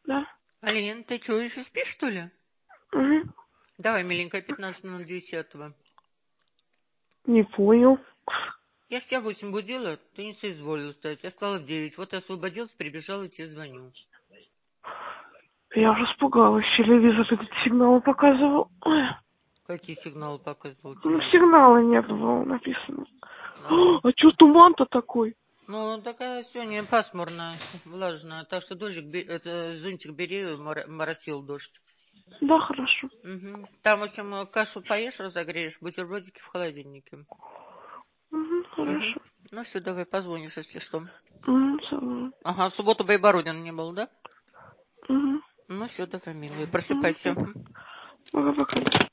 Да. Алин, ты что, еще спишь, что ли? Угу. Давай, миленькая, 15 минут 10. Не понял. Я ж тебя в 8 будила, ты не соизволила встать. Я сказала в 9. Вот освободился, прибежала и тебе звоню. Я уже испугалась. Телевизор этот сигнал показывал. Ой. Какие сигналы показывал Ну, телевизор? сигнала не было написано. А, А что туман-то такой? ну, такая сегодня пасмурная, влажная. Так что зонтик бери, моросил дождь. Да, хорошо. Угу. Там, в общем, кашу поешь, разогреешь, бутербродики в холодильнике. Угу, Угу. хорошо. Ну все, давай позвонишь, если что. Угу, целую. Ага, в субботу Байбородина не было, да? Угу. Ну все, давай, милый, Угу. просыпайся. Пока-пока.